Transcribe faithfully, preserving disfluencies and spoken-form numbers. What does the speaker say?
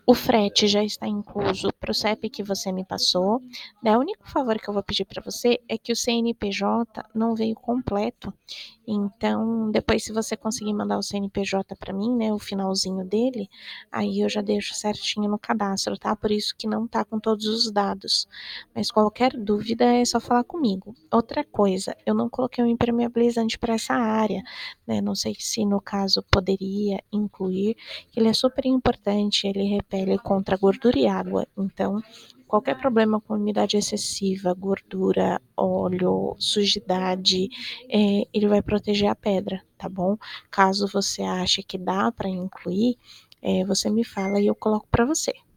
O frete já está incluso para o C E P que você me passou, né, o único favor que eu vou pedir para você é que o C N P J não veio completo, então depois se você conseguir mandar o C N P J para mim, né, o finalzinho dele, aí eu já deixo certinho no cadastro, tá, por isso que não tá com todos os dados, mas qualquer dúvida é só falar comigo. Outra coisa, eu não coloquei um impermeabilizante para essa área, né, não sei se no caso poderia incluir, ele é super importante, ele repele contra gordura e água, então qualquer problema com umidade excessiva, gordura, óleo, sujidade, eh, ele vai proteger a pedra, tá bom? Caso você ache que dá para incluir, eh, você me fala e eu coloco para você.